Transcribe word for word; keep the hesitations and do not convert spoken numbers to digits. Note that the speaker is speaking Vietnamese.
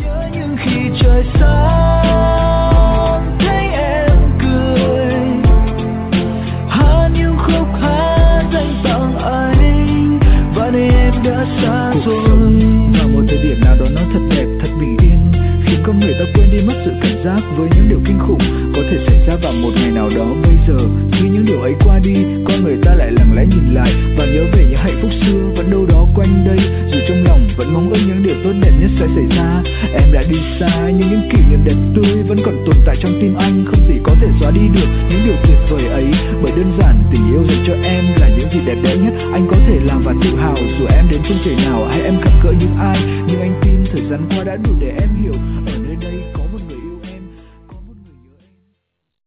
Nhớ những khi trời sáng thấy em cười, hát những khúc hát dành tặng anh, và nay em đã xa Cuộc rồi. sống vào một thời điểm nào đó nó thật đẹp, thật bình yên, khiến con người ta quên đi mất sự cảnh giác với những điều kinh khủng có thể xảy ra vào một ngày nào đó. Bây giờ khi những điều ấy qua đi, con người ta lại lặng lẽ nhìn lại và nhớ về những hạnh phúc xưa vẫn đâu đó quanh đây, dù trong lòng vẫn mong ước những điều tốt đẹp nhất sẽ xảy ra. Em đã đi xa nhưng những kỷ niệm đẹp tươi vẫn còn tồn tại trong tim anh, không gì có thể xóa đi được những điều tuyệt vời ấy, bởi đơn giản tình yêu dành cho em là những gì đẹp đẽ nhất anh có thể làm và tự hào. Dù em đến phương trời nào hay em gặp gỡ những ai, nhưng anh tin thời gian qua đã đủ để em hiểu ở nơi